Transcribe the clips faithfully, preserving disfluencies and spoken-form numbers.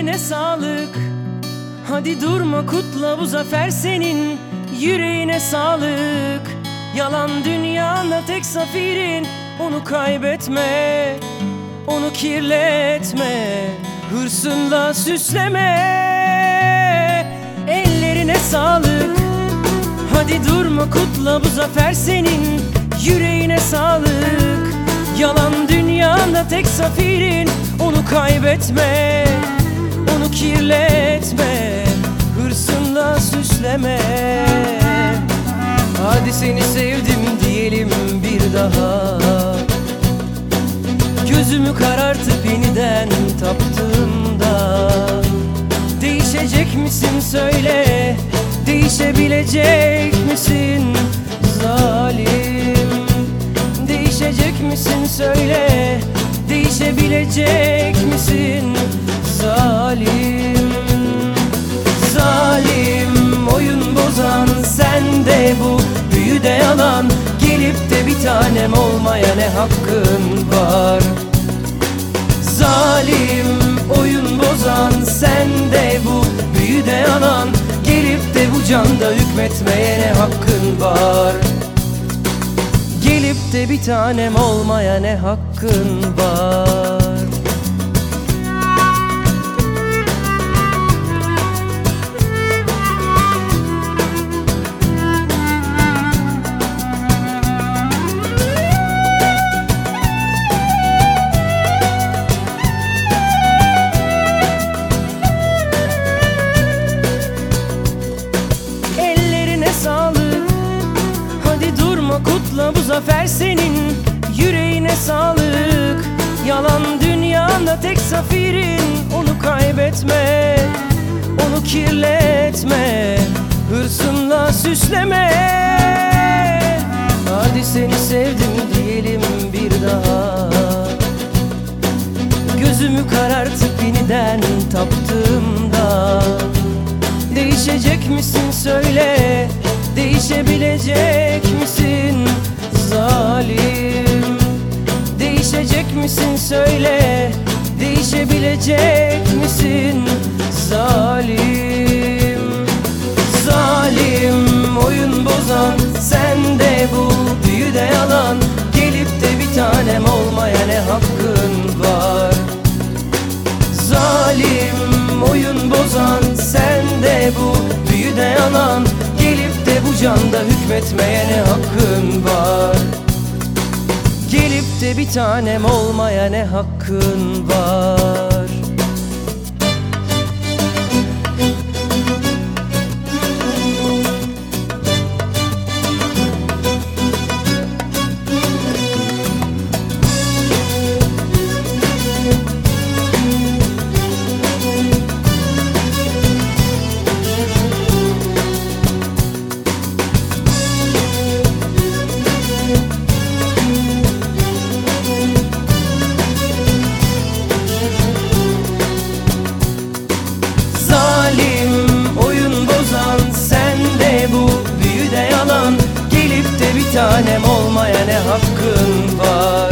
Ellerine sağlık. Hadi durma, kutla, bu zafer senin. Yüreğine sağlık. Yalan dünyanda tek zaferin. Onu kaybetme, onu kirletme, hırsınla süsleme. Ellerine sağlık. Hadi durma, kutla, bu zafer senin. Yüreğine sağlık. Yalan dünyanda tek zaferin. Onu kaybetme, onu kirletme, hırsınla süsleme. Hadi seni sevdim diyelim bir daha. Gözümü karartıp yeniden taptığımda, değişecek misin söyle, değişebilecek misin zalim? Değişecek misin söyle, değişebilecek misin zalim? Zalim, oyun bozan sende bu büyü de yalan. Gelip de bir tanem olmaya ne hakkın var? Zalim, oyun bozan sende bu büyü de yalan. Gelip de bu canda hükmetmeye ne hakkın var? Gelip de bir tanem olmaya ne hakkın var? Kutla, bu zafer senin. Yüreğine sağlık. Yalan dünyanda tek zaferin. Onu kaybetme, onu kirletme, hırsınla süsleme. Hadi seni sevdim diyelim bir daha. Gözümü karartıp yeniden taptığımda, değişecek misin söyle, değişebilecek misin zalim? Değişecek misin söyle, değişebilecek misin zalim? Zalim, oyun bozan sende bu büyü de yalan. Gelip de bir tanem olmaya ne hakkın var? Zalim, oyun bozan sende bu büyü de yalan. Gelip de bu canda hükmetmeye ne hakkın var? Gelip de bir tanem olmaya ne hakkın var? Bir tanem olmaya ne hakkın var?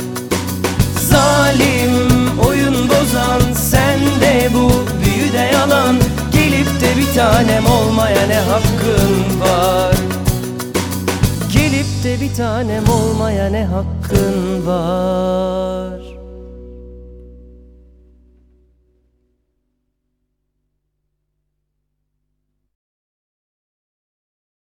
Zalim, oyun bozan sende bu büyü de yalan. Gelip de bir tanem olmaya ne hakkın var? Gelip de bir tanem olmaya ne hakkın var?